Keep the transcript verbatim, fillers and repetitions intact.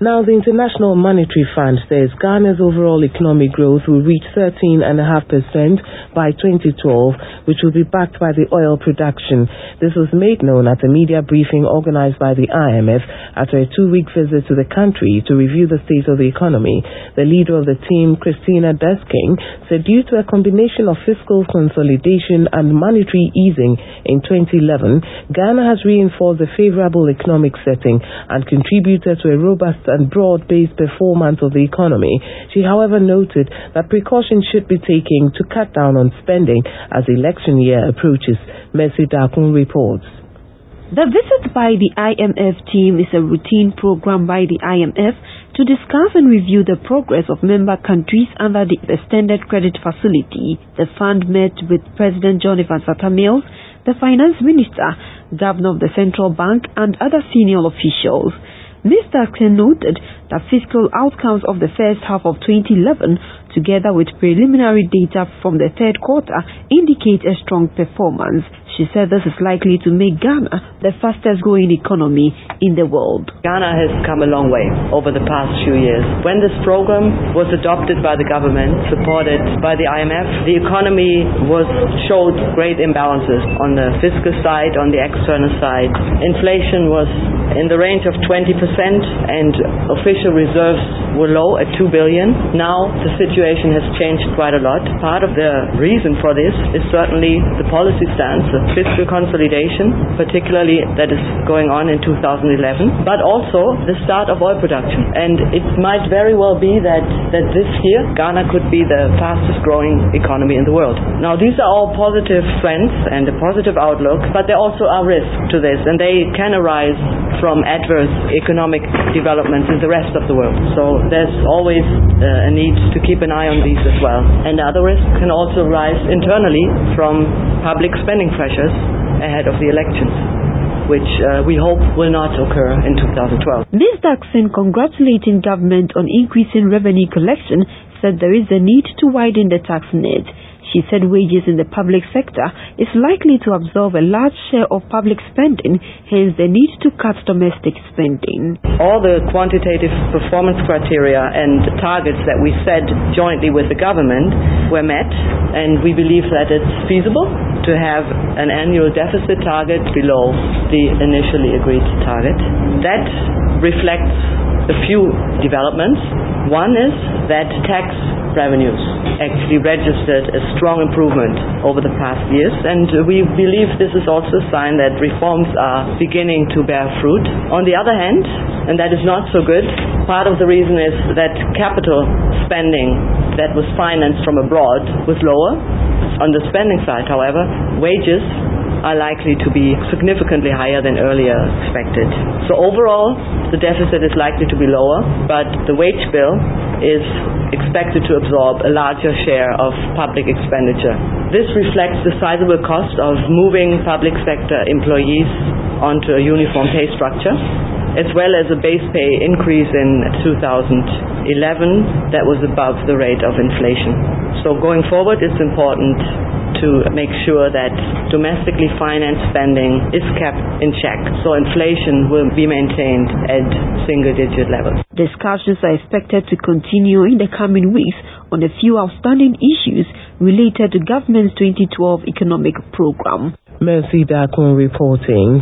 Now, the International Monetary Fund says Ghana's overall economic growth will reach thirteen point five percent by twenty twelve, which will be backed by the oil production. This was made known at a media briefing organized by the I M F after a two-week visit to the country to review the state of the economy. The leader of the team, Christina Desking, said due to a combination of fiscal consolidation and monetary easing in twenty eleven, Ghana has reinforced the favorable economic setting and contributed to a robust and broad-based performance of the economy. She, however, noted that precautions should be taken to cut down on spending as the election year approaches. Mercy Dakun reports. The visit by the I M F team is a routine program by the I M F to discuss and review the progress of member countries under the Extended Credit Facility. The fund met with President John Evans Atta Mills, the Finance Minister, Governor of the Central Bank, and other senior officials. Mister Ken noted that fiscal outcomes of the first half of twenty eleven, together with preliminary data from the third quarter, indicate a strong performance. She said this is likely to make Ghana the fastest growing economy in the world. Ghana has come a long way over the past few years. When this program was adopted by the government, supported by the I M F, the economy was showed great imbalances on the fiscal side, on the external side. Inflation was in the range of twenty percent and official reserves were low at two billion dollars. Now the situation has changed quite a lot. Part of the reason for this is certainly the policy stance, the fiscal consolidation, particularly that is going on in two thousand eleven, but also the start of oil production. And it might very well be that, that this year Ghana could be the fastest growing economy in the world. Now these are all positive trends and a positive outlook, but there also are risks to this, and they can arise from adverse economic developments in the rest of the world. So there's always uh, a need to keep an eye on these as well. And other risks can also rise internally from public spending pressures ahead of the elections, which uh, we hope will not occur in two thousand twelve. Miz Daxon, congratulating government on increasing revenue collection, said there is a need to widen the tax net. She said wages in the public sector is likely to absorb a large share of public spending, hence the need to cut domestic spending. All the quantitative performance criteria and targets that we set jointly with the government were met, and we believe that it's feasible to have an annual deficit target below the initially agreed target. That reflects a few developments. One is that tax revenues actually registered a strong improvement over the past years, and we believe this is also a sign that reforms are beginning to bear fruit. On the other hand, and that is not so good, part of the reason is that capital spending that was financed from abroad was lower. On the spending side, however, wages are likely to be significantly higher than earlier expected. So overall, the deficit is likely to be lower, but the wage bill is expected to absorb a larger share of public expenditure. This reflects the sizable cost of moving public sector employees onto a uniform pay structure, as well as a base pay increase in two thousand eleven that was above the rate of inflation. So going forward, it's important to make sure that domestically financed spending is kept in check, so inflation will be maintained at single-digit levels. Discussions are expected to continue in the coming weeks on a few outstanding issues related to government's twenty twelve economic program. Mercy Dakun reporting.